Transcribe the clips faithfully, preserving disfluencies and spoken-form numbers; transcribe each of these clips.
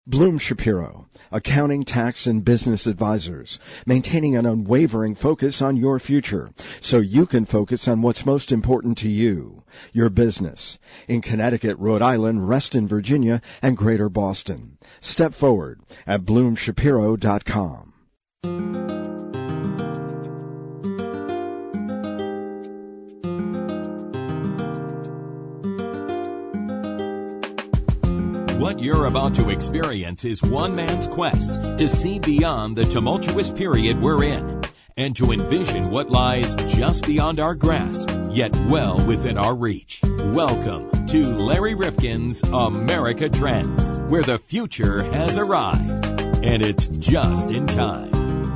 Bloom Shapiro, accounting, tax, and business advisors, maintaining an unwavering focus on your future so you can focus on what's most important to you, your business. In Connecticut, Rhode Island, Reston, Virginia, and Greater Boston. Step forward at bloom shapiro dot com. What you're about to experience is one man's quest to see beyond the tumultuous period we're in and to envision what lies just beyond our grasp, yet well within our reach. Welcome to Larry Rifkin's America Trends, where the future has arrived, and it's just in time.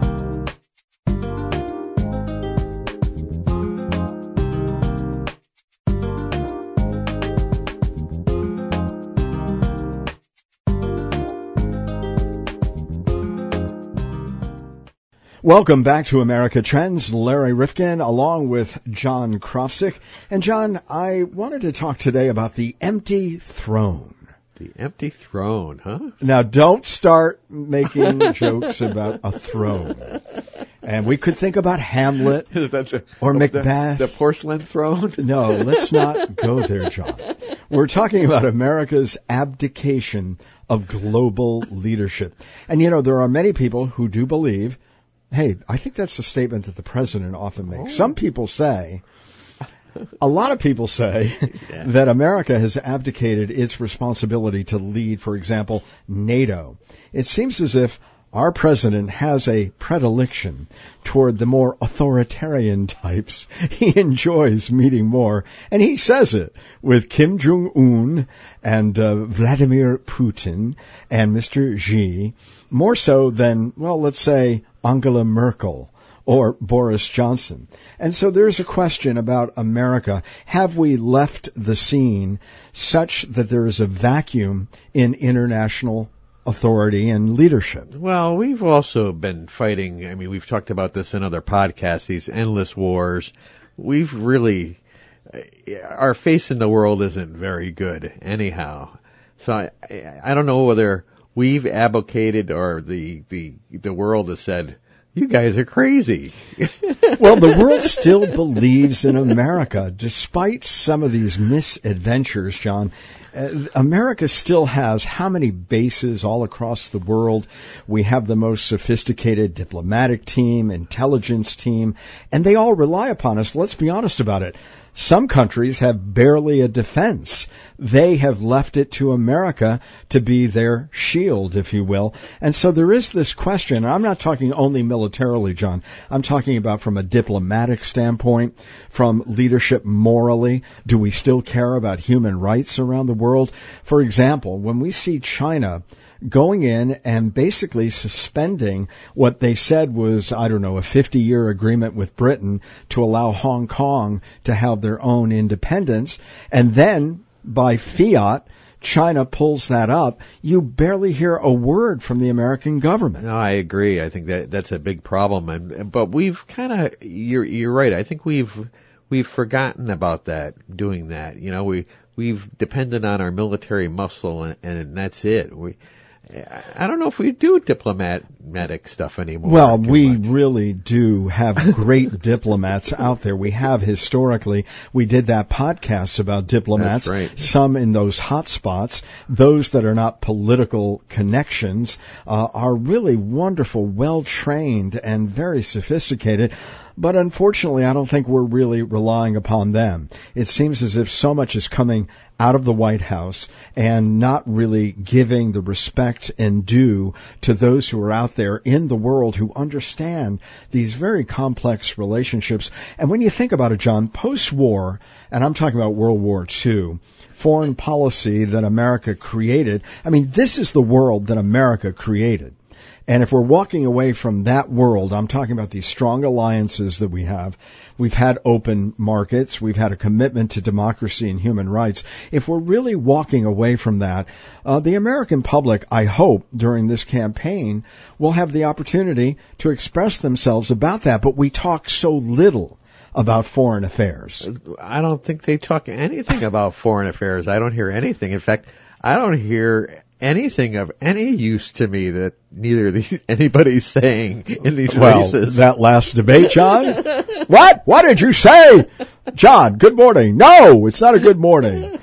Welcome back to America Trends. Larry Rifkin along with John Krofzik. And John, I wanted to talk today about the empty throne. The empty throne, huh? Now, don't start making jokes about a throne. And we could think about Hamlet That's a, or Macbeth. The, the porcelain throne? No, let's not go there, John. We're talking about America's abdication of global leadership. And, you know, there are many people who do believe, hey, I think that's a statement that the president often makes. Oh. Some people say, a lot of people say yeah. that America has abdicated its responsibility to lead, for example, NATO. It seems as if our president has a predilection toward the more authoritarian types. He enjoys meeting more, and he says it with Kim Jong-un and uh, Vladimir Putin and Mister Xi, more so than, well, let's say, Angela Merkel or Boris Johnson. And so there's a question about America. Have we left the scene such that there is a vacuum in international authority and leadership? Well, we've also been fighting, I mean, we've talked about this in other podcasts, these endless wars. We've really, our face in the world isn't very good anyhow. So I, I don't know whether we've advocated or the, the, the world has said, you guys are crazy. Well, the world still believes in America, despite some of these misadventures, John. Uh, America still has how many bases all across the world? We have the most sophisticated diplomatic team, intelligence team, and they all rely upon us. Let's be honest about it. Some countries have barely a defense. They have left it to America to be their shield, if you will. And so there is this question, and I'm not talking only militarily, John. I'm talking about from a diplomatic standpoint, from leadership morally. Do we still care about human rights around the world? For example, when we see China going in and basically suspending what they said was, I don't know, a fifty-year agreement with Britain to allow Hong Kong to have their own independence, and then by fiat, China pulls that up, you barely hear a word from the American government. No, I agree. I think that that's a big problem. And, but we've kind of, you're, you're right. I think we've, we've forgotten about that, doing that. You know, we, we've depended on our military muscle and, and that's it. We, I don't know if we do diplomatic stuff anymore. Well, we much. really do have great diplomats out there. We have historically. We did that podcast about diplomats. That's right. Some in those hot spots. Those that are not political connections uh, are really wonderful, well-trained, and very sophisticated. But unfortunately, I don't think we're really relying upon them. It seems as if so much is coming out of the White House and not really giving the respect and due to those who are out there in the world who understand these very complex relationships. And when you think about it, John, post-war, and I'm talking about World War Two, foreign policy that America created, I mean, this is the world that America created. And if we're walking away from that world, I'm talking about these strong alliances that we have. We've had open markets. We've had a commitment to democracy and human rights. If we're really walking away from that, uh, the American public, I hope, during this campaign, will have the opportunity to express themselves about that. But we talk so little about foreign affairs. I don't think they talk anything about foreign affairs. I don't hear anything. In fact, I don't hear anything of any use to me that neither of these, anybody's saying in these well, races. That last debate, John? What? What did you say? John, good morning. No, it's not a good morning.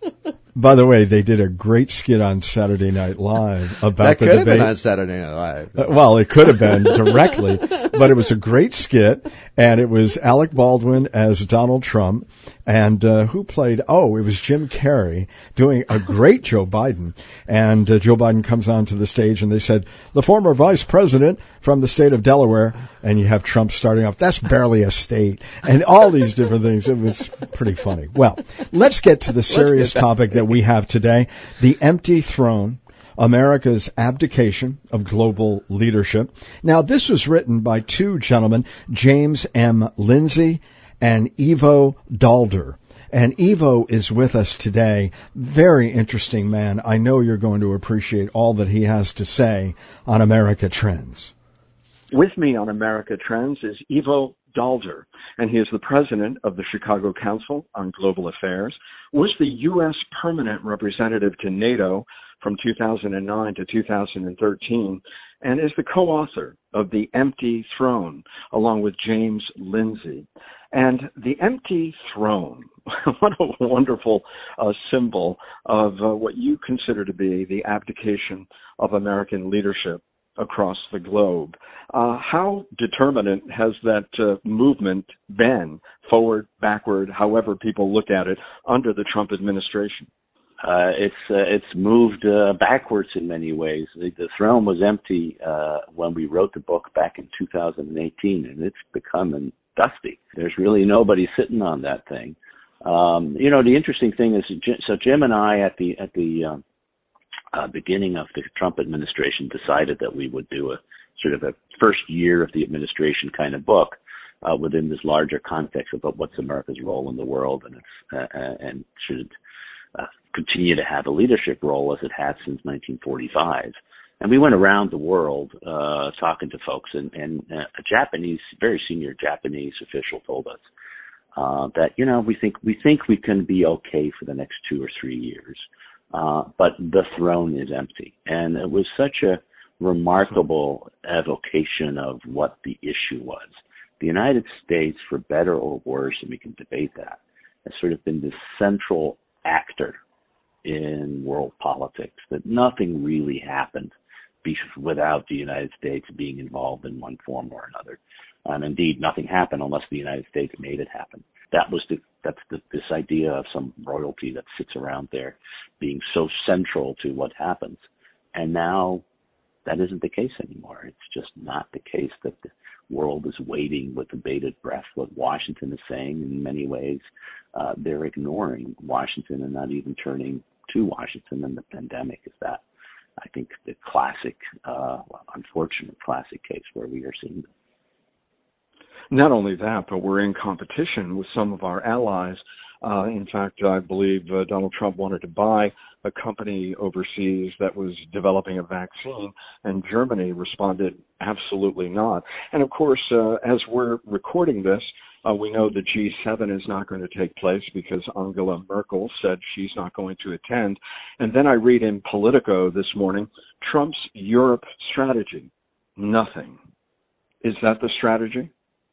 By the way, they did a great skit on Saturday Night Live about that the could debate. have been on Saturday Night Live. Uh, well, it could have been directly, but it was a great skit, and it was Alec Baldwin as Donald Trump, and uh, who played, oh, it was Jim Carrey doing a great Joe Biden, and uh, Joe Biden comes onto the stage, and they said, the former vice president from the state of Delaware, and you have Trump starting off, that's barely a state, and all these different things. It was pretty funny. Well, let's get to the serious topic that we have today, the empty throne, America's abdication of global leadership. Now, this was written by two gentlemen, James M. Lindsay and Ivo Daalder. And Ivo is with us today. Very interesting man. I know you're going to appreciate all that he has to say on America Trends. With me on America Trends is Ivo Daalder, and he is the president of the Chicago Council on Global Affairs, was the U S permanent representative to NATO from two thousand nine to two thousand thirteen, and is the co-author of The Empty Throne, along with James Lindsay. And the empty throne, what a wonderful uh, symbol of uh, what you consider to be the abdication of American leadership across the globe. Uh, how determinant has that uh, movement been, forward, backward, however people look at it, under the Trump administration? Uh, it's uh, it's moved uh, backwards in many ways. The, the throne was empty uh, when we wrote the book back in two thousand eighteen, and it's becoming dusty. There's really nobody sitting on that thing. Um, you know, the interesting thing is, so Jim and I at the at the um, uh, beginning of the Trump administration decided that we would do a sort of a first year of the administration kind of book uh, within this larger context about what's America's role in the world, and it's uh, and should uh, continue to have a leadership role as it has since nineteen forty-five. And we went around the world uh, talking to folks, and, and uh, a Japanese, very senior Japanese official told us uh, that, you know, we think we think we can be okay for the next two or three years, uh, but the throne is empty. And it was such a remarkable evocation of what the issue was. The United States, for better or worse, and we can debate that, has sort of been this central actor in world politics, that nothing really happened without the United States being involved in one form or another. And indeed, nothing happened unless the United States made it happen. That was the, that's the, this idea of some royalty that sits around there being so central to what happens. And now that isn't the case anymore. It's just not the case that the world is waiting with bated breath what Washington is saying. In many ways, uh, they're ignoring Washington and not even turning to Washington, and the pandemic is that, I think, the classic, uh, unfortunate classic case where we are seeing this. Not only that, but we're in competition with some of our allies. Uh, in fact, I believe uh, Donald Trump wanted to buy a company overseas that was developing a vaccine, and Germany responded absolutely not. And of course, uh, as we're recording this, Uh, we know the G seven is not going to take place because Angela Merkel said she's not going to attend. And then I read in Politico this morning, Trump's Europe strategy, nothing. Is that the strategy?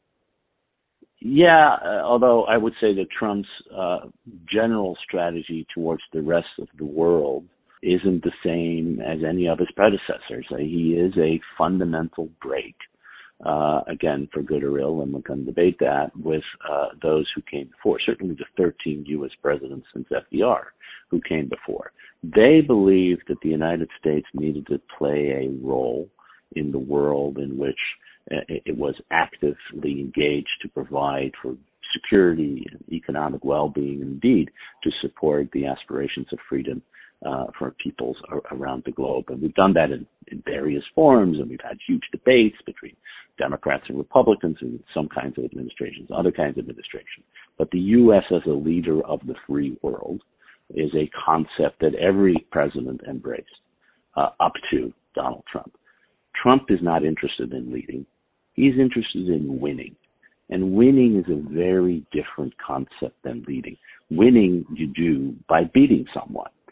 Yeah, uh, although I would say that Trump's uh, general strategy towards the rest of the world isn't the same as any of his predecessors. Uh, he is a fundamental break. Uh, again, for good or ill, and we can debate that, with uh, those who came before, certainly the thirteen U S presidents since F D R who came before. They believed that the United States needed to play a role in the world in which uh, it was actively engaged to provide for security and economic well-being, and indeed to support the aspirations of freedom Uh, for peoples around the globe. And we've done that in, in various forms, and we've had huge debates between Democrats and Republicans in some kinds of administrations, other kinds of administrations. But the U S as a leader of the free world is a concept that every president embraced, uh, up to Donald Trump. Trump is not interested in leading. He's interested in winning. And winning is a very different concept than leading. Winning you do by beating someone.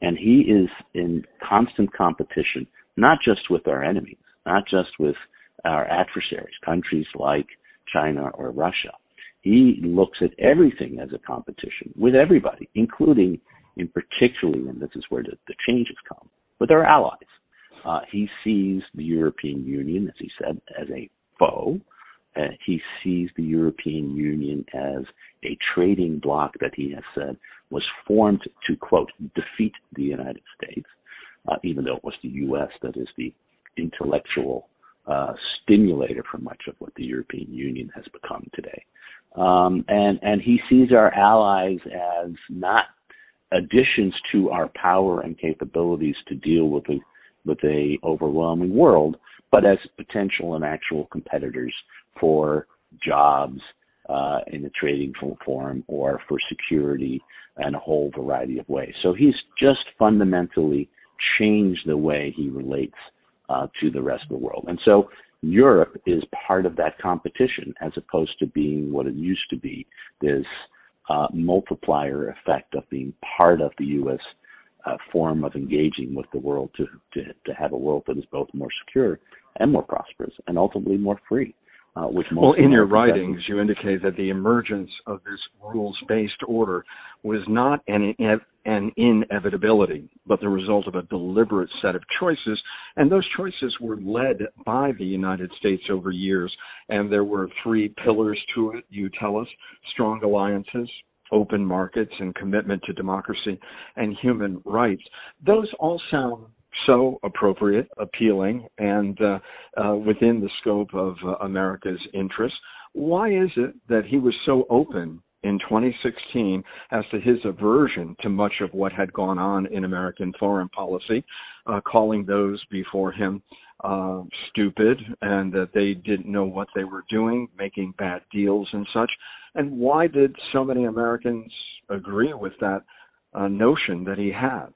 And he is in constant competition, not just with our enemies, not just with our adversaries, countries like China or Russia. He looks at everything as a competition with everybody, including, in particularly, and this is where the, the changes come, with our allies. Uh, he sees the European Union, as he said, as a foe. Uh, he sees the European Union as a trading bloc that he has said was formed to, quote, defeat the United States, uh, even though it was the U S that is the intellectual uh, stimulator for much of what the European Union has become today. Um, and, and he sees our allies as not additions to our power and capabilities to deal with a, with a overwhelming world, but as potential and actual competitors for jobs uh, in the trading form or for security and a whole variety of ways. So he's just fundamentally changed the way he relates uh, to the rest of the world. And so Europe is part of that competition as opposed to being what it used to be, this uh, multiplier effect of being part of the U S uh, form of engaging with the world to, to, to have a world that is both more secure and more prosperous and ultimately more free. Uh, which most well, in your American writings, you indicate that the emergence of this rules-based order was not an, an inevitability, but the result of a deliberate set of choices, and those choices were led by the United States over years, and there were three pillars to it, you tell us: strong alliances, open markets, and commitment to democracy and human rights. Those all sound so appropriate, appealing, and uh, uh, within the scope of uh, America's interests. Why is it that he was so open in twenty sixteen as to his aversion to much of what had gone on in American foreign policy, uh, calling those before him uh, stupid and that they didn't know what they were doing, making bad deals and such? And why did so many Americans agree with that uh, notion that he had?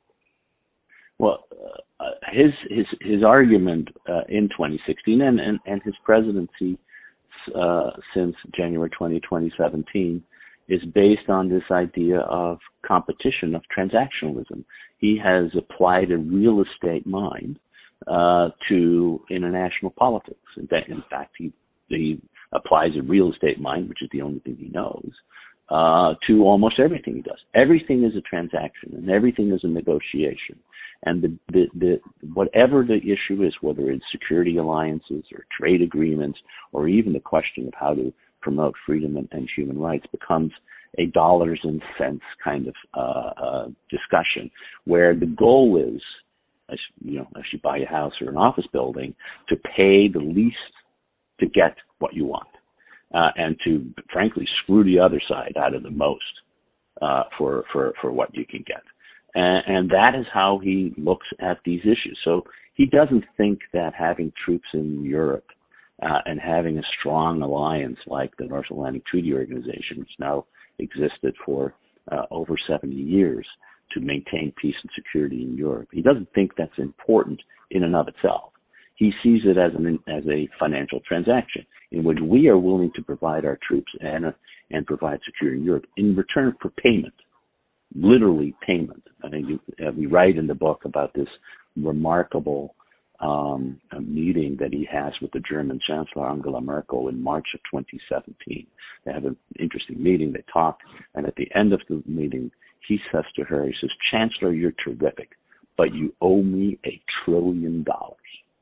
Well, uh, his his his argument uh, in twenty sixteen and, and, and his presidency uh, since January twentieth, twenty seventeen is based on this idea of competition, of transactionalism. He has applied a real estate mind uh, to international politics. In fact, in fact, he he applies a real estate mind, which is the only thing he knows, uh, to almost everything he does. Everything is a transaction, and everything is a negotiation. And the, the, the, whatever the issue is, whether it's security alliances or trade agreements, or even the question of how to promote freedom and, and human rights, becomes a dollars and cents kind of uh, uh, discussion, where the goal is, as you know, as you buy a house or an office building, to pay the least to get what you want, uh, and to frankly screw the other side out of the most uh, for for for what you can get. And, and that is how he looks at these issues. So he doesn't think that having troops in Europe uh, and having a strong alliance like the North Atlantic Treaty Organization, which now existed for uh, over seventy years to maintain peace and security in Europe, he doesn't think that's important in and of itself. He sees it as an as a financial transaction in which we are willing to provide our troops and uh, and provide security in Europe in return for payment. Literally payment. I think uh, we write in the book about this remarkable um, meeting that he has with the German Chancellor Angela Merkel in March of twenty seventeen. They have an interesting meeting. They talk, and at the end of the meeting, he says to her, he says, "Chancellor, you're terrific, but you owe me a trillion dollars.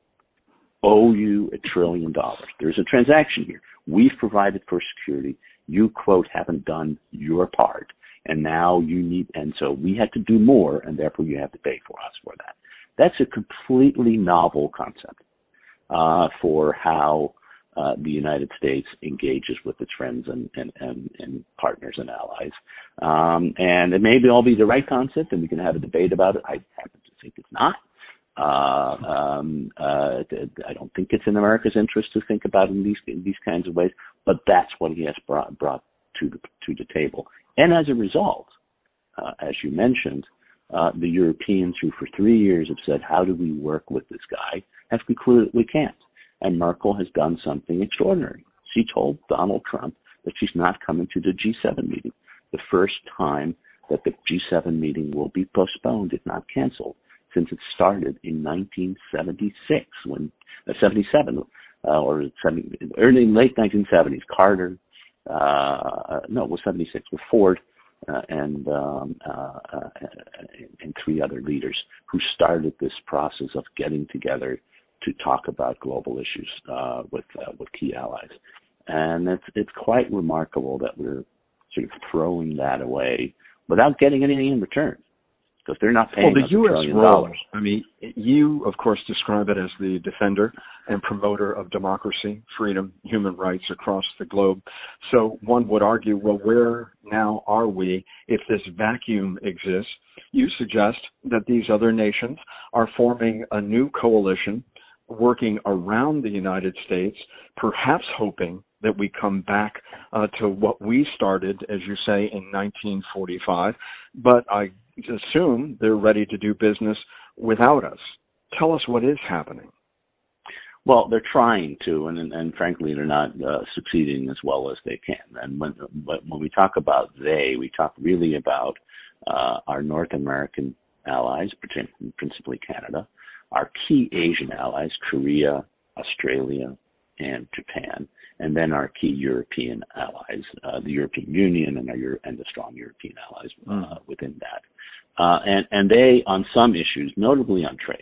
Owe you a trillion dollars. There's a transaction here. We've provided for security. You, quote, haven't done your part. And now you need, and so we had to do more, and therefore you have to pay for us for that." That's a completely novel concept uh, for how uh, the United States engages with its friends and, and, and, and partners and allies. Um, and it may all be the right concept, and we can have a debate about it. I happen to think it's not. Uh, um, uh, I don't think it's in America's interest to think about it in these in these kinds of ways, but that's what he has brought, brought to the to the table. And as a result, uh, as you mentioned, uh, the Europeans who for three years have said, how do we work with this guy, have concluded that we can't. And Merkel has done something extraordinary. She told Donald Trump that she's not coming to the G seven meeting, the first time that the G seven meeting will be postponed, if not canceled, since it started in nineteen seventy-six, when uh, seventy-seven, uh, or seventy, early late nineteen seventies. Carter, uh, no, it was seventy-six with Ford uh, and um, uh, uh, and three other leaders who started this process of getting together to talk about global issues uh, with uh, with key allies. And it's it's quite remarkable that we're sort of throwing that away without getting anything in return, because they're not paying well, us the a U S trillion role, dollars. I mean, you, of course, describe it as the defender and promoter of democracy, freedom, human rights across the globe. So one would argue, well, where now are we if this vacuum exists? You suggest that these other nations are forming a new coalition working around the United States, perhaps hoping that we come back uh, to what we started, as you say, in nineteen forty-five. But I assume they're ready to do business without us. Tell us what is happening. Well, they're trying to, and, and frankly, they're not uh, succeeding as well as they can. And when, but when we talk about they, we talk really about uh, our North American allies, principally Canada, our key Asian allies, Korea, Australia, and Japan, and then our key European allies, uh, the European Union and, our Euro- and the strong European allies uh, mm. within that. Uh, and, and they, on some issues, notably on trade,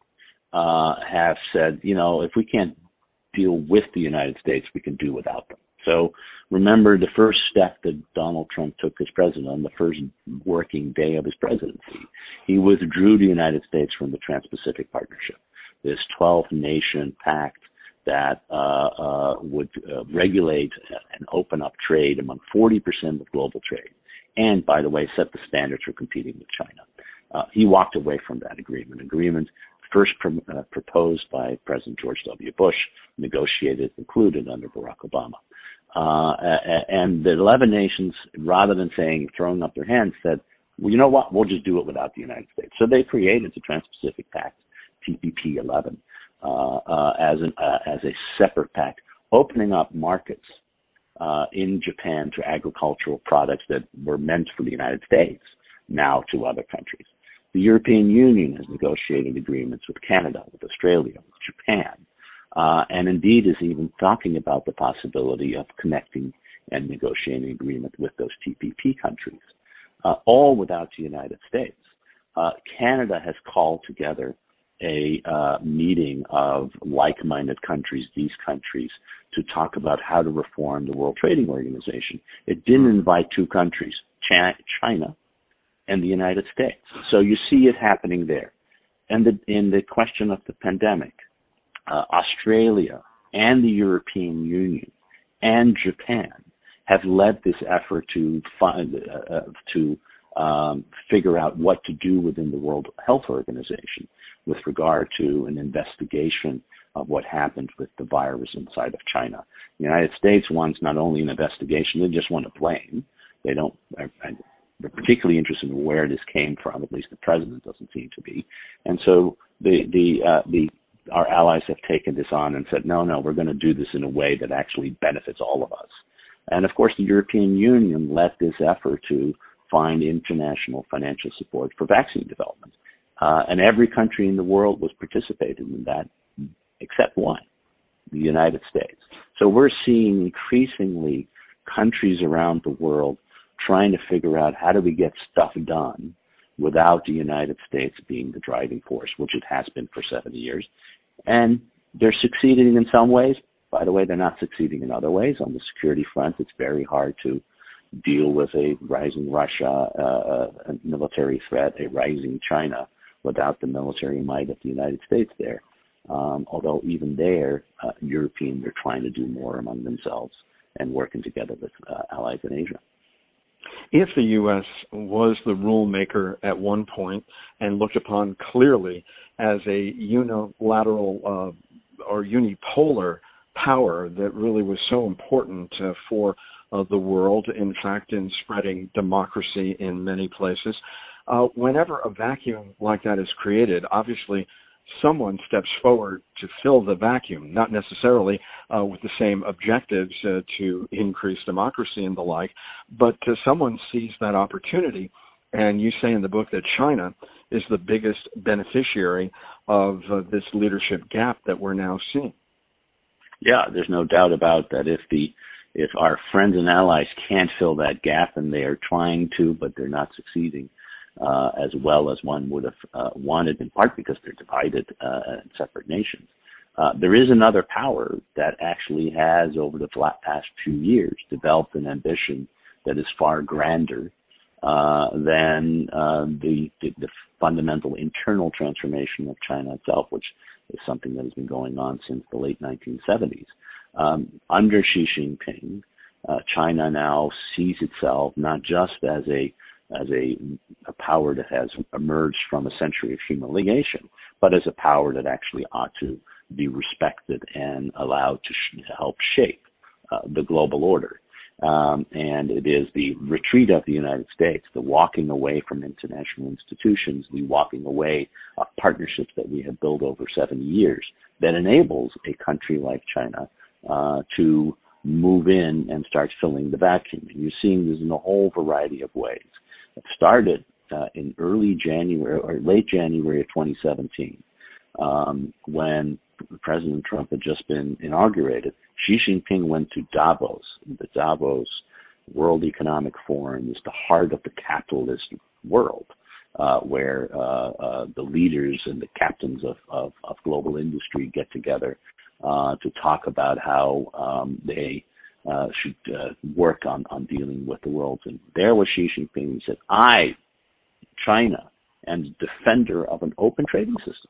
uh, have said, you know, if we can't deal with the United States, we can do without them. So remember the first step that Donald Trump took as president, on the first working day of his presidency, he withdrew the United States from the Trans-Pacific Partnership, this twelve-nation pact that uh, uh, would uh, regulate and open up trade among forty percent of global trade, and, by the way, set the standards for competing with China. Uh, he walked away from that agreement, agreement first pr- uh, proposed by President George W. Bush, negotiated, concluded under Barack Obama. Uh, and the eleven nations, rather than saying, throwing up their hands, said, well, you know what, we'll just do it without the United States. So they created the Trans-Pacific Pact, T P P eleven, uh, uh, as, an, uh, as a separate pact, opening up markets uh, in Japan to agricultural products that were meant for the United States, now to other countries. The European Union has negotiated agreements with Canada, with Australia, with Japan, uh, and indeed is even talking about the possibility of connecting and negotiating agreement with those T P P countries, uh, all without the United States. Uh, Canada has called together a uh, meeting of like-minded countries, these countries, to talk about how to reform the World Trading Organization. It didn't invite two countries, China and the United States. So you see it happening there. And the, in the question of the pandemic, uh, Australia and the European Union and Japan have led this effort to find, uh, to um, figure out what to do within the World Health Organization with regard to an investigation of what happened with the virus inside of China. The United States wants not only an investigation, they just want to blame. They don't, they're particularly interested in where this came from, at least the president doesn't seem to be. And so the, the, uh, the, our allies have taken this on and said, no, no, we're going to do this in a way that actually benefits all of us. And of course, the European Union led this effort to find international financial support for vaccine development. Uh, and every country in the world was participating in that except one, the United States. So we're seeing increasingly countries around the world trying to figure out how do we get stuff done without the United States being the driving force, which it has been for seventy years. And they're succeeding in some ways. By the way, they're not succeeding in other ways. On the security front, it's very hard to deal with a rising Russia, uh, a military threat, a rising China, without the military might of the United States there. Um, although even there, uh, Europeans are trying to do more among themselves and working together with uh, allies in Asia. If the U S was the rule maker at one point and looked upon clearly as a unilateral uh, or unipolar power that really was so important uh, for uh, the world, in fact, in spreading democracy in many places, uh, whenever a vacuum like that is created, obviously someone steps forward to fill the vacuum, not necessarily uh, with the same objectives uh, to increase democracy and the like, but uh, someone sees that opportunity And you say in the book that China is the biggest beneficiary of uh, this leadership gap that we're now seeing. Yeah, there's no doubt about that. If the if our friends and allies can't fill that gap, and they are trying to, but they're not succeeding uh, as well as one would have uh, wanted, in part because they're divided uh, in separate nations. Uh, there is another power that actually has, over the past few years, developed an ambition that is far grander uh, than uh, the, the, the fundamental internal transformation of China itself, which is something that has been going on since the late nineteen seventies. Um, under Xi Jinping, uh, China now sees itself not just as a as a, a power that has emerged from a century of humiliation, but as a power that actually ought to be respected and allowed to sh- help shape uh, the global order. Um, and it is the retreat of the United States, the walking away from international institutions, the walking away of partnerships that we have built over seventy years that enables a country like China uh, to move in and start filling the vacuum. And you're seeing this in a whole variety of ways. It started uh, in early January or late January of twenty seventeen um, when President Trump had just been inaugurated. Xi Jinping went to Davos. The Davos World Economic Forum is the heart of the capitalist world, uh, where uh, uh, the leaders and the captains of, of, of global industry get together uh, to talk about how um, they uh, should uh, work on, on dealing with the world. And there was Xi Jinping. He said, I, China, am the defender of an open trading system.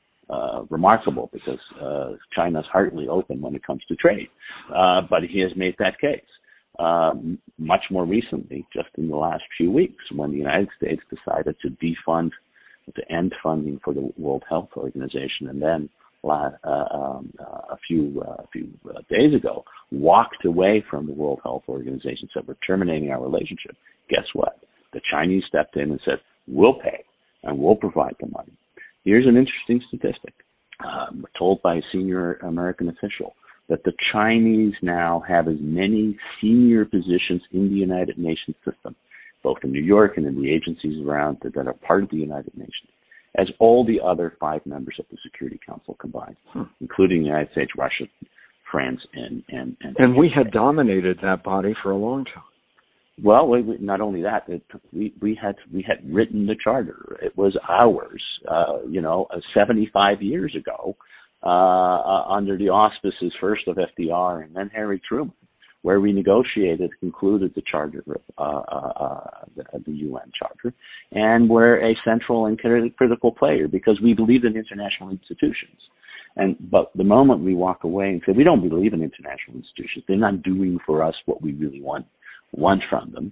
Uh, remarkable because uh, China's hardly open when it comes to trade, uh, but he has made that case. Uh, much more recently, just in the last few weeks, when the United States decided to defund, to end funding for the World Health Organization, and then uh, um, uh, a few uh, a few uh, days ago walked away from the World Health Organization, said we're terminating our relationship. Guess what? The Chinese stepped in and said we'll pay and we'll provide the money. Here's an interesting statistic um, told by a senior American official that the Chinese now have as many senior positions in the United Nations system, both in New York and in the agencies around that, that are part of the United Nations, as all the other five members of the Security Council combined, hmm. including the United States, Russia, France, and and and, and we had dominated that body for a long time. Well, we, we, not only that, it, we, we had we had written the charter. It was ours, uh, you know, uh, seventy-five years ago, uh, uh, under the auspices first of F D R and then Harry Truman, where we negotiated, concluded the charter, uh, uh, uh, the, the U N charter, and we're a central and critical player because we believe in international institutions. And but the moment we walk away and say we don't believe in international institutions, they're not doing for us what we really want. want from them,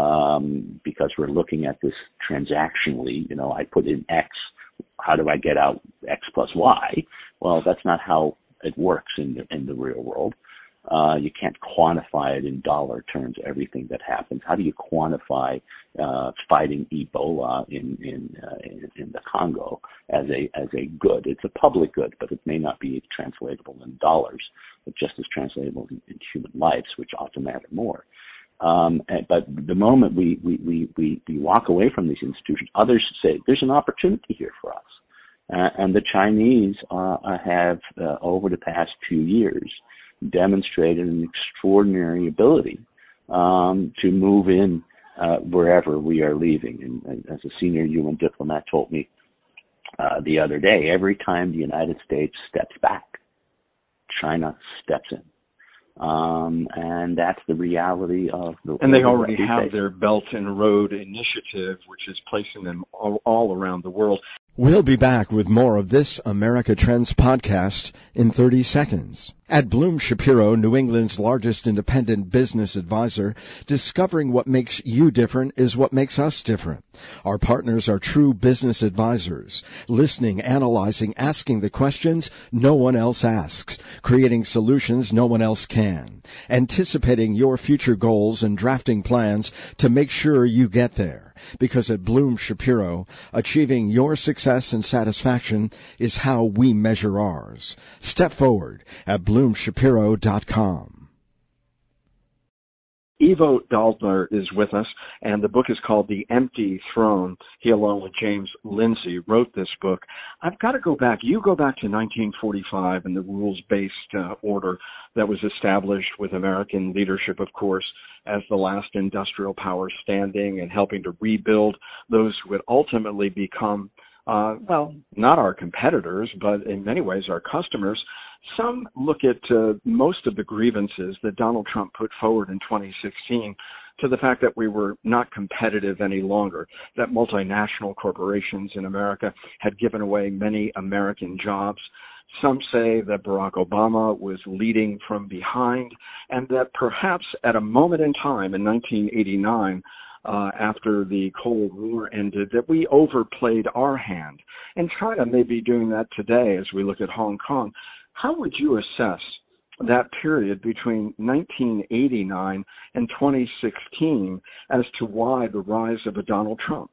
um, because we're looking at this transactionally. You know, I put in X, how do I get out X plus Y? Well, that's not how it works in the, in the real world. Uh, you can't quantify it in dollar terms, everything that happens. How do you quantify uh, fighting Ebola in in, uh, in in the Congo as a as a good? It's a public good, but it may not be translatable in dollars, but just as translatable in, in human lives, which ought to matter more. Um, but the moment we, we, we, we, we walk away from these institutions, others say there's an opportunity here for us. Uh, and the Chinese uh, have, uh, over the past few years, demonstrated an extraordinary ability um, to move in uh, wherever we are leaving. And, and as a senior U N diplomat told me uh, the other day, every time the United States steps back, China steps in. Um, and that's the reality of the. And they already have their Belt and Road Initiative, which is placing them all, all around the world. We'll be back with more of this America Trends podcast in thirty seconds. At Bloom Shapiro, New England's largest independent business advisor, discovering what makes you different is what makes us different. Our partners are true business advisors, listening, analyzing, asking the questions no one else asks, creating solutions no one else can, anticipating your future goals and drafting plans to make sure you get there. Because at Bloom Shapiro, achieving your success and satisfaction is how we measure ours. Step forward at bloom shapiro dot com. Ivo Daalder is with us, and the book is called The Empty Throne. He, along with James Lindsay, wrote this book. I've got to go back. You go back to nineteen forty-five and the rules-based uh, order that was established with American leadership, of course, as the last industrial power standing and helping to rebuild those who would ultimately become, uh, well, not our competitors, but in many ways our customers. Some look at uh, most of the grievances that Donald Trump put forward in twenty sixteen to the fact that we were not competitive any longer, that multinational corporations in America had given away many American jobs. Some say that Barack Obama was leading from behind, and that perhaps at a moment in time in nineteen eighty-nine, uh, after the Cold War ended, that we overplayed our hand. And China may be doing that today as we look at Hong Kong. How would you assess that period between nineteen eighty-nine and twenty sixteen as to why the rise of a Donald Trump?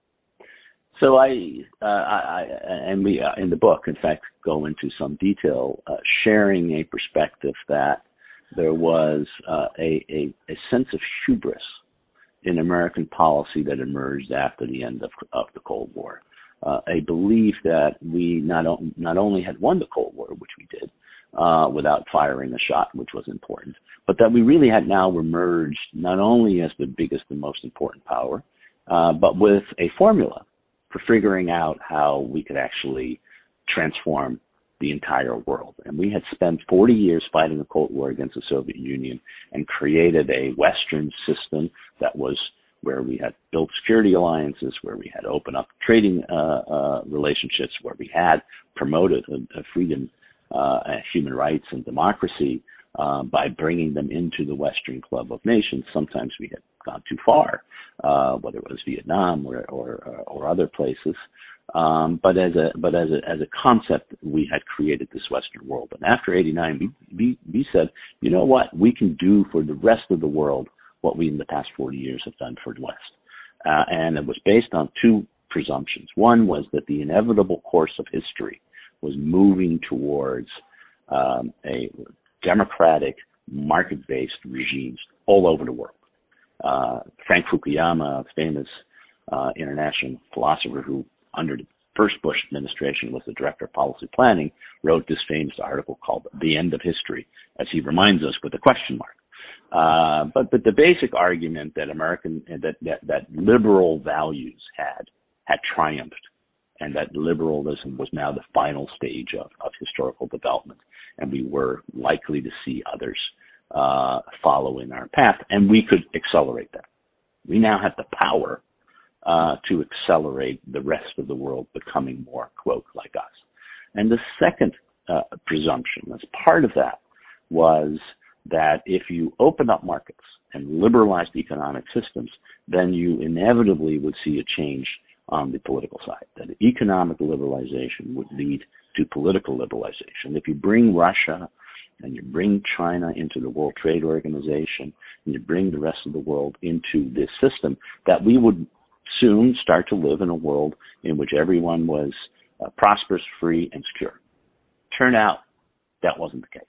So I, uh, I, and we uh, in the book, in fact, go into some detail, uh, sharing a perspective that there was uh, a, a, a sense of hubris in American policy that emerged after the end of, of the Cold War. Uh, a belief that we not, o- not only had won the Cold War, which we did, uh, without firing a shot, which was important, but that we really had now emerged not only as the biggest and most important power, uh, but with a formula for figuring out how we could actually transform the entire world. And we had spent forty years fighting the Cold War against the Soviet Union and created a Western system that was where we had built security alliances, where we had opened up trading uh, uh, relationships, where we had promoted uh, freedom, uh, human rights, and democracy uh, by bringing them into the Western Club of Nations. Sometimes we had gone too far, uh, whether it was Vietnam or or, or other places. Um, but as a but as a as a concept, we had created this Western world. And after eighty-nine, we, we we said, you know what, we can do for the rest of the world what we in the past forty years have done for the West. Uh, and it was based on two presumptions. One was that the inevitable course of history was moving towards um, a democratic, market-based regimes all over the world. Uh, Frank Fukuyama, a famous uh, international philosopher who, under the first Bush administration, was the director of policy planning, wrote this famous article called The End of History, as he reminds us with a question mark. Uh, but, but the basic argument that American, that, that, that liberal values had, had triumphed, and that liberalism was now the final stage of, of historical development, and we were likely to see others uh, follow in our path, and we could accelerate that. We now have the power uh, to accelerate the rest of the world becoming more, quote, like us. And the second uh, presumption, as part of that, was that if you open up markets and liberalized economic systems, then you inevitably would see a change on the political side, that economic liberalization would lead to political liberalization. If you bring Russia and you bring China into the World Trade Organization and you bring the rest of the world into this system, that we would soon start to live in a world in which everyone was uh, prosperous, free, and secure. Turnout, that wasn't the case.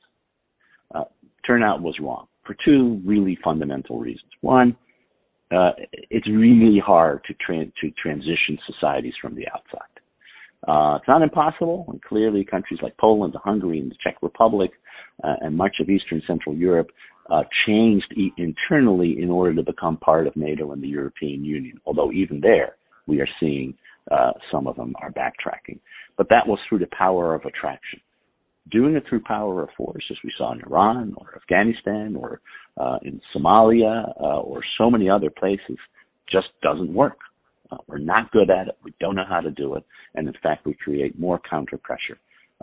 Uh, turnout was wrong for two really fundamental reasons. One, uh, it's really hard to, tra- to transition societies from the outside. Uh, it's not impossible, and clearly countries like Poland, Hungary, and the Czech Republic, uh, and much of Eastern Central Europe uh, changed e- internally in order to become part of NATO and the European Union, although even there we are seeing uh, some of them are backtracking. But that was through the power of attraction. Doing it through power of force, as we saw in Iran or Afghanistan or uh, in Somalia uh, or so many other places, just doesn't work. Uh, we're not good at it. We don't know how to do it, and in fact, we create more counter pressure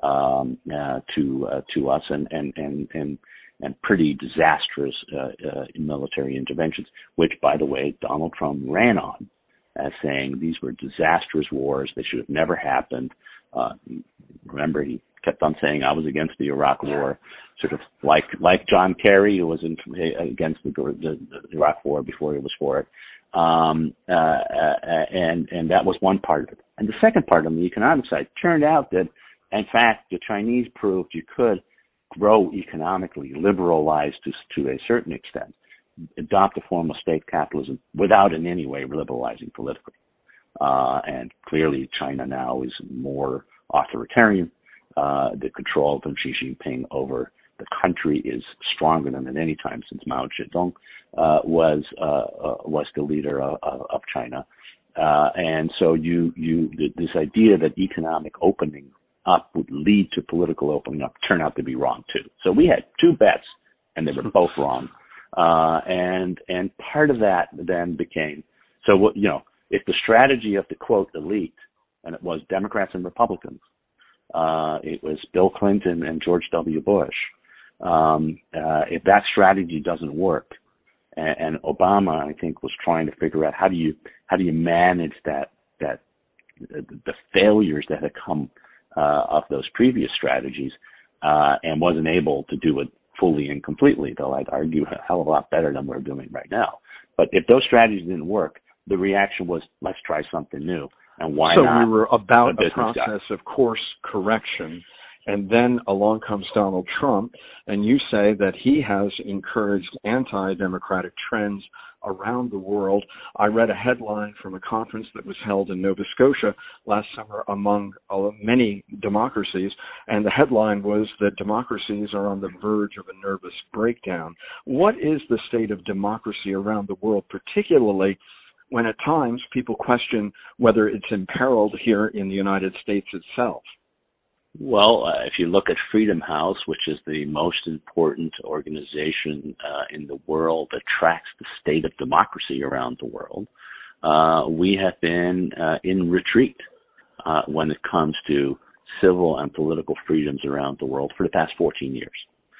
um, uh, to uh, to us and and and and, and pretty disastrous uh, uh, military interventions. Which, by the way, Donald Trump ran on as saying these were disastrous wars. They should have never happened. Uh, remember, he kept on saying I was against the Iraq War, sort of like like John Kerry, who was in, against the, the, the Iraq War before he was for it. Um, uh, uh, and, and that was one part of it. And the second part on the economic side turned out that, in fact, the Chinese proved you could grow economically, liberalize to, to a certain extent, adopt a form of state capitalism without in any way liberalizing politically. Uh, and clearly China now is more authoritarian. Uh, the control of Xi Jinping over the country is stronger than at any time since Mao Zedong uh, was uh, uh, was the leader of, of China. Uh, and so you you this idea that economic opening up would lead to political opening up turned out to be wrong too. So we had two bets, and they were both wrong. Uh, and and part of that then became so what you know if the strategy of the quote elite, and it was Democrats and Republicans, uh, it was Bill Clinton and George W. Bush. Um, uh, if that strategy doesn't work, and, and Obama, I think, was trying to figure out how do you how do you manage that that the failures that had come uh, of those previous strategies, uh, and wasn't able to do it fully and completely, though I'd argue a hell of a lot better than we're doing right now. But if those strategies didn't work, the reaction was, let's try something new. And why so not? So we were about a, a process guy. of course correction. And then along comes Donald Trump, and you say that he has encouraged anti-democratic trends around the world. I read a headline from a conference that was held in Nova Scotia last summer among uh, many democracies, and the headline was that democracies are on the verge of a nervous breakdown. What is the state of democracy around the world, particularly when at times people question whether it's imperiled here in the United States itself? Well, uh, if you look at Freedom House, which is the most important organization uh, in the world that tracks the state of democracy around the world, uh, we have been uh, in retreat uh, when it comes to civil and political freedoms around the world for the past fourteen years.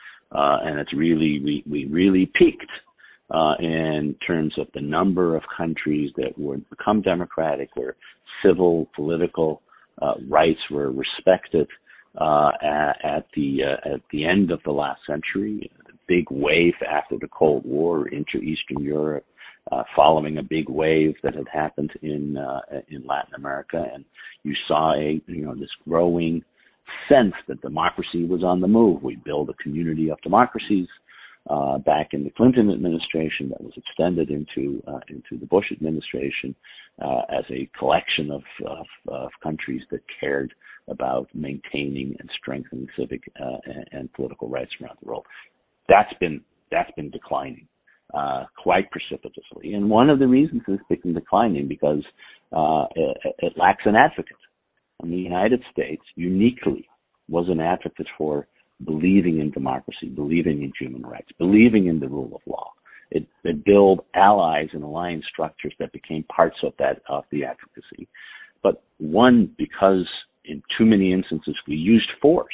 Uh, and it's really, we, we really peaked uh, in terms of the number of countries that would become democratic, where civil, political uh, rights were respected. Uh, at, at the uh, at the end of the last century, the big wave after the Cold War into Eastern Europe, uh, following a big wave that had happened in uh, in Latin America, and you saw a you know this growing sense that democracy was on the move. We built a community of democracies uh, back in the Clinton administration that was extended into uh, into the Bush administration uh, as a collection of, of of countries that cared about maintaining and strengthening civic uh, and, and political rights around the world. That's been that's been declining uh, quite precipitously, and one of the reasons it's been declining because uh, it, it lacks an advocate. And the United States uniquely was an advocate for believing in democracy, believing in human rights, believing in the rule of law. It, it built allies and alliance structures that became parts of that of the advocacy. But one, because in too many instances, we used force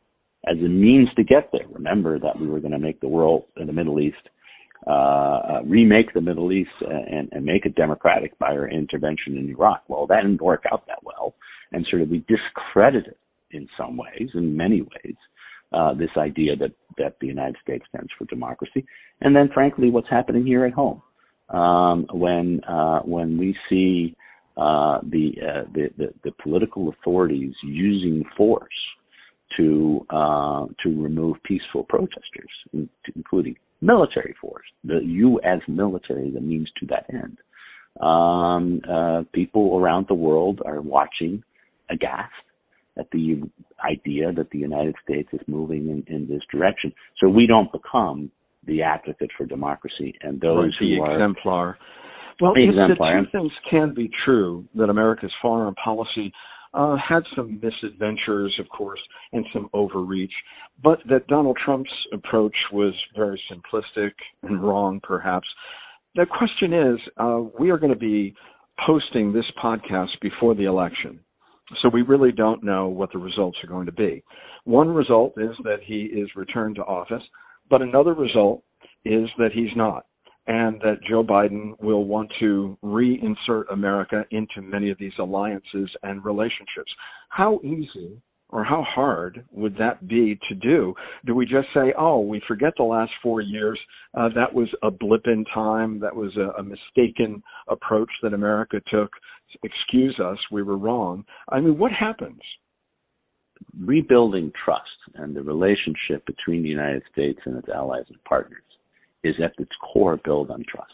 as a means to get there. Remember that we were going to make the world in the Middle East, uh, uh, remake the Middle East and, and make it democratic by our intervention in Iraq. Well, that didn't work out that well. And sort of we discredited in some ways, in many ways, uh, this idea that, that the United States stands for democracy. And then, frankly, what's happening here at home. Um, when, uh, when we see Uh, the, uh, the the the political authorities using force to uh, to remove peaceful protesters, including military force, the U S military, the means to that end. Um, uh, people around the world are watching aghast at the idea that the United States is moving in, in this direction. So we don't become the advocate for democracy, and those right, the who are exemplar. Well, if the two things can be true, that America's foreign policy uh, had some misadventures, of course, and some overreach, but that Donald Trump's approach was very simplistic and wrong, perhaps. The question is, uh, we are going to be posting this podcast before the election, so we really don't know what the results are going to be. One result is that he is returned to office, but another result is that he's not, and that Joe Biden will want to reinsert America into many of these alliances and relationships. How easy or how hard would that be to do? Do we just say, oh, we forget the last four years, uh, that was a blip in time, that was a, a mistaken approach that America took, excuse us, we were wrong? I mean, what happens? Rebuilding trust and the relationship between the United States and its allies and partners is at its core built on trust,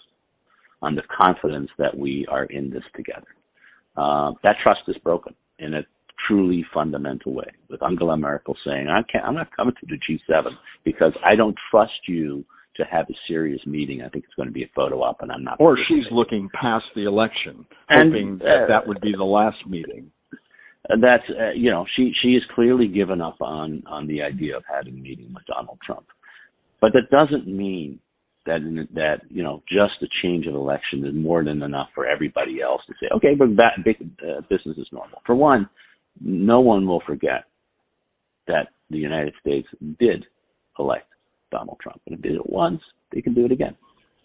on the confidence that we are in this together. Uh, that trust is broken in a truly fundamental way, with Angela Merkel saying, I can't, I'm not coming to the G seven because I don't trust you to have a serious meeting. I think it's going to be a photo op, and I'm not. Or she's looking past the election, and, hoping that uh, that would be the last meeting. That's, uh, you know, she, she has clearly given up on, on the idea of having a meeting with Donald Trump. But that doesn't mean that, that you know, just the change of election is more than enough for everybody else to say, okay, but that big, uh, business is normal. For one, no one will forget that the United States did elect Donald Trump. And if they did it once, they can do it again.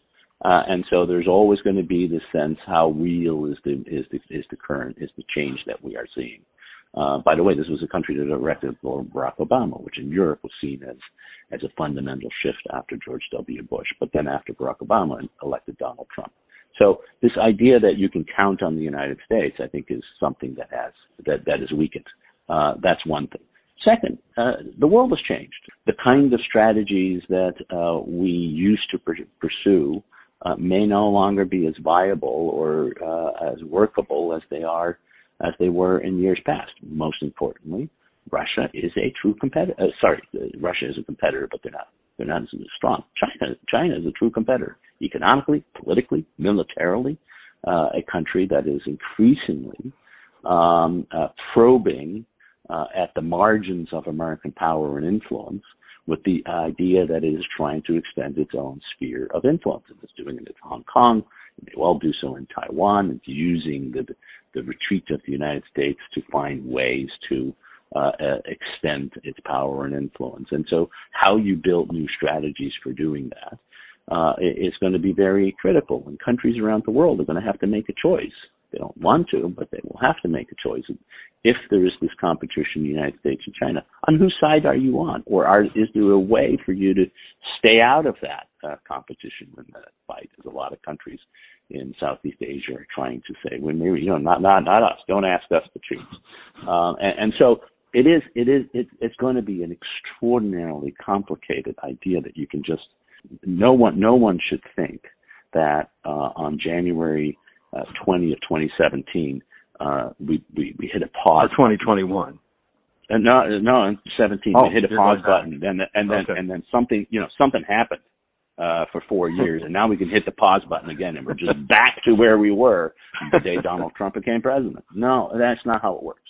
Uh, and so there's always going to be this sense how real is the is the is the current is the change that we are seeing. Uh, by the way, this was a country that elected Barack Obama, which in Europe was seen as as a fundamental shift after George W. Bush, but then after Barack Obama elected Donald Trump. So this idea that you can count on the United States, I think, is something that has that that is weakened. Uh, that's one thing. Second, uh, the world has changed. The kind of strategies that uh, we used to pr- pursue uh, may no longer be as viable or uh, as workable as they are, as they were in years past. Most importantly, Russia is a true competitor. Uh, sorry, Russia is a competitor, but they're not. They're not as strong. China, China is a true competitor, economically, politically, militarily. Uh, a country that is increasingly um, uh, probing uh, at the margins of American power and influence, with the idea that it is trying to extend its own sphere of influence. It's doing it in Hong Kong. It may well do so in Taiwan. It's using the the retreat of the United States to find ways to uh, uh, extend its power and influence. And so how you build new strategies for doing that uh, is going to be very critical. And countries around the world are going to have to make a choice. They don't want to, but they will have to make a choice. If there is this competition in the United States and China, on whose side are you on? Or are, is there a way for you to stay out of that uh, competition in that fight? As a lot of countries in Southeast Asia are trying to say, well, maybe, you know, not not not us. Don't ask us to choose. Um, and, and so it is it is it, it's going to be an extraordinarily complicated idea that you can just no one no one should think that uh, on January Uh, twentieth, twenty seventeen, uh, we, we, we hit a pause. Or twenty twenty-one. And no, no, in seventeen, oh, we hit a pause button, and then, and then, okay. and then something, you know, something happened, uh, for four years, and now we can hit the pause button again, and we're just back to where we were the day Donald Trump became president. No, that's not how it works.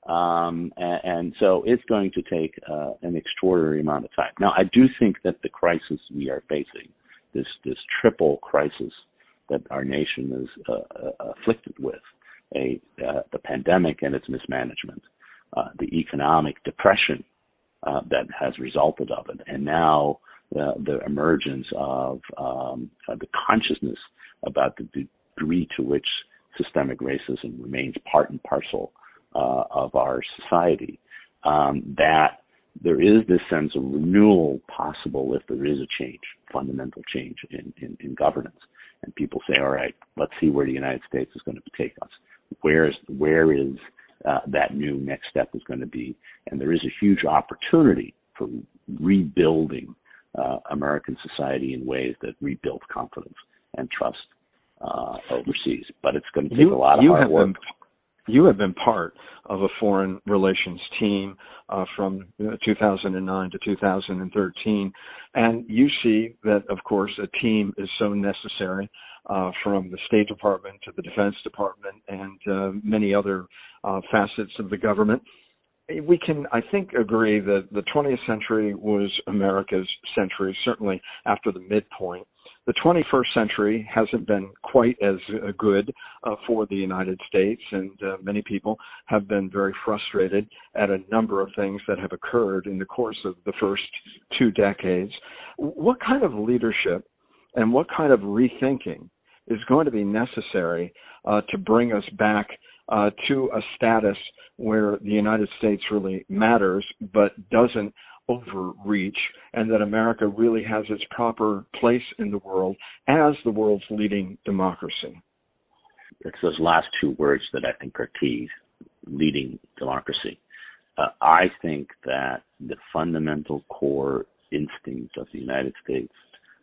Um, and, and so it's going to take, uh, an extraordinary amount of time. Now, I do think that the crisis we are facing, this, this triple crisis that our nation is uh, uh, afflicted with, a uh, the pandemic and its mismanagement, uh, the economic depression uh, that has resulted of it, and now uh, the emergence of um, uh, the consciousness about the degree to which systemic racism remains part and parcel uh, of our society, um, that there is this sense of renewal possible if there is a change, fundamental change in, in, in governance. And people say, all right, let's see where the United States is going to take us. Where is, where is uh, that new next step is going to be? And there is a huge opportunity for rebuilding uh, American society in ways that rebuild confidence and trust uh, overseas. But it's going to take you, a lot of hard work. Been, you have been part of a foreign relations team uh, from two thousand nine to two thousand thirteen. And you see that, of course, a team is so necessary uh, from the State Department to the Defense Department and uh, many other uh, facets of the government. We can, I think, agree that the twentieth century was America's century, certainly after the midpoint. The twenty-first century hasn't been quite as uh, good uh, for the United States, and uh, many people have been very frustrated at a number of things that have occurred in the course of the first two decades. What kind of leadership and what kind of rethinking is going to be necessary uh, to bring us back uh, to a status where the United States really matters but doesn't overreach, and that America really has its proper place in the world as the world's leading democracy? It's those last two words that I think are key, leading democracy. Uh, I think that the fundamental core instinct of the United States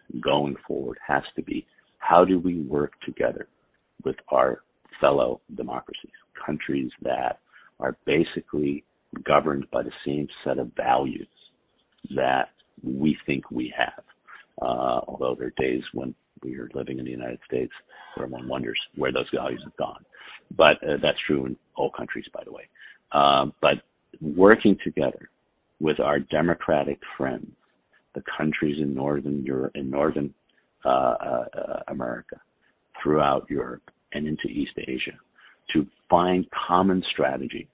going forward has to be, how do we work together with our fellow democracies, countries that are basically governed by the same set of values that we think we have. Uh, although there are days when we are living in the United States where one wonders where those values have gone. But uh, that's true in all countries, by the way. Um, but working together with our democratic friends, the countries in northern Europe, in northern uh, uh, America, throughout Europe, and into East Asia, to find common strategy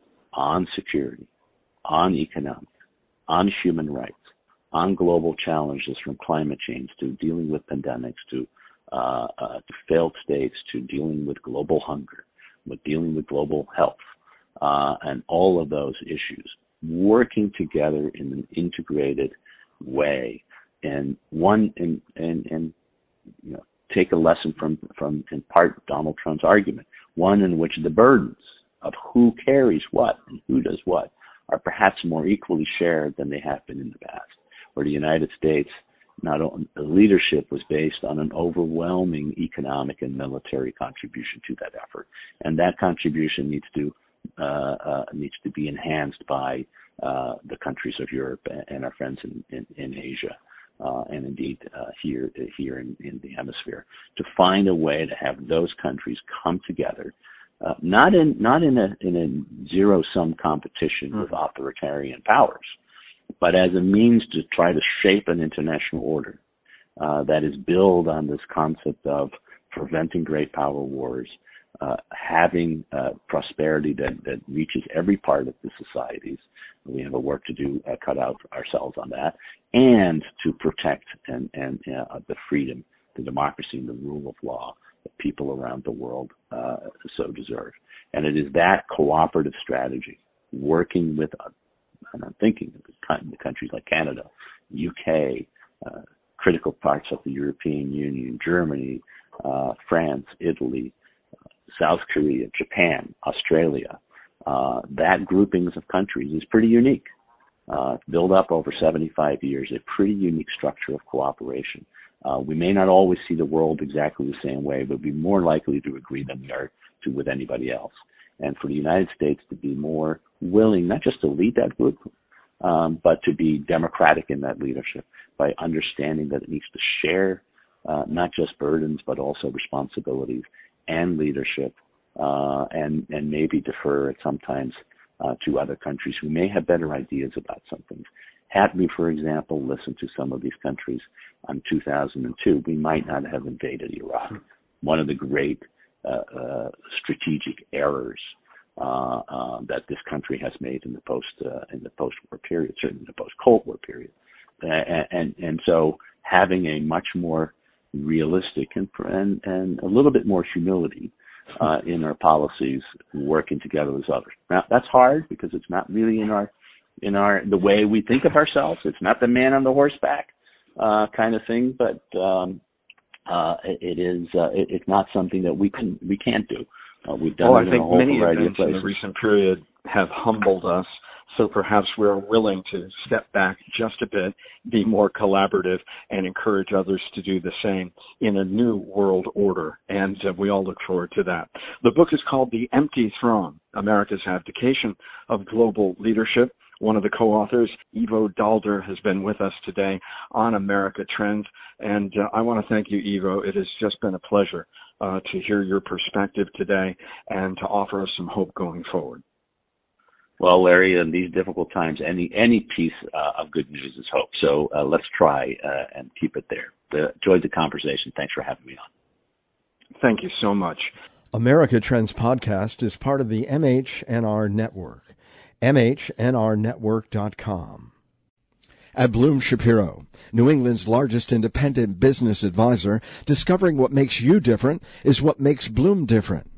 on security, on economics, on human rights, on global challenges from climate change to dealing with pandemics, to, uh, uh, to failed states, to dealing with global hunger, with dealing with global health, uh, and all of those issues, working together in an integrated way. And one, and, and, and you know, take a lesson from, from, in part, Donald Trump's argument, one in which the burdens of who carries what and who does what are perhaps more equally shared than they have been in the past, where the United States, not only the leadership was based on an overwhelming economic and military contribution to that effort, and that contribution needs to uh, uh, needs to be enhanced by uh, the countries of Europe and our friends in, in, in Asia. Uh, and indeed uh, here here in, in the hemisphere, to find a way to have those countries come together, uh, not in not in a in a zero sum competition mm. with authoritarian powers, but as a means to try to shape an international order uh, that is built on this concept of preventing great power wars, uh, having uh, prosperity that, that reaches every part of the societies. We have a work to do, uh, cut out ourselves on that, and to protect and, and uh, the freedom, the democracy, and the rule of law that people around the world uh, so deserve. And it is that cooperative strategy, working with, uh, and I'm thinking of the countries like Canada, U K, uh, critical parts of the European Union, Germany, uh, France, Italy, uh, South Korea, Japan, Australia. Uh, that groupings of countries is pretty unique. Uh, built up over seventy-five years, a pretty unique structure of cooperation. Uh, we may not always see the world exactly the same way, but we're more likely to agree than we are to with anybody else. And for the United States to be more willing, not just to lead that group, um, but to be democratic in that leadership by understanding that it needs to share uh, not just burdens, but also responsibilities and leadership. Uh, and, and maybe defer at sometimes uh, to other countries who may have better ideas about some things. Had we, for example, listened to some of these countries in two thousand two, we might not have invaded Iraq. One of the great uh, uh, strategic errors uh, uh, that this country has made in the post uh, in the post-war period, certainly in the post-Cold War period, and, and and so having a much more realistic and and, and a little bit more humility Uh, in our policies, working together with others. Now that's hard because it's not really in our, in our the way we think of ourselves. It's not the man on the horseback uh, kind of thing, but um, uh, it, it is. Uh, it, it's not something that we can we can't do. Uh, we've done well, it I think in a whole many variety events of places. in the recent period have humbled us. So perhaps we're willing to step back just a bit, be more collaborative, and encourage others to do the same in a new world order. And uh, we all look forward to that. The book is called The Empty Throne, America's Abdication of Global Leadership. One of the co-authors, Ivo Daalder, has been with us today on America Trends. And uh, I want to thank you, Ivo. It has just been a pleasure uh, to hear your perspective today and to offer us some hope going forward. Well, Larry, in these difficult times, any any piece uh, of good news is hope. So uh, let's try uh, and keep it there. Uh, enjoyed the conversation. Thanks for having me on. Thank you so much. America Trends Podcast is part of the M H N R Network, M H N R network dot com. At Bloom Shapiro, New England's largest independent business advisor, discovering what makes you different is what makes Bloom different.